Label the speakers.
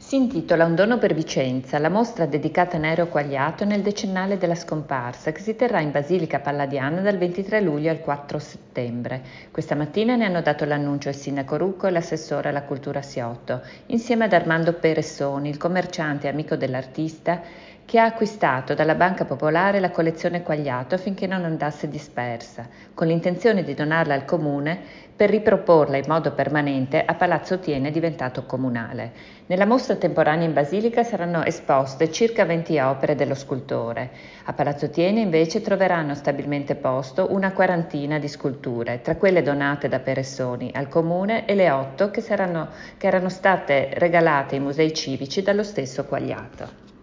Speaker 1: Si intitola Un dono per Vicenza, la mostra dedicata a Nereo Quagliato nel decennale della scomparsa, che si terrà in Basilica Palladiana dal 23 luglio al 4 settembre. Questa mattina ne hanno dato l'annuncio il sindaco Rucco e l'assessore alla cultura Siotto, insieme ad Armando Peressoni, il commerciante e amico dell'artista, che ha acquistato dalla Banca Popolare la collezione Quagliato affinché non andasse dispersa, con l'intenzione di donarla al comune per riproporla in modo permanente a Palazzo Thiene diventato comunale. Nella mostra temporanea in Basilica saranno esposte circa 20 opere dello scultore. A Palazzo Thiene invece troveranno stabilmente posto una quarantina di sculture, tra quelle donate da Peressoni al comune e le 8 che erano state regalate ai musei civici dallo stesso Quagliato.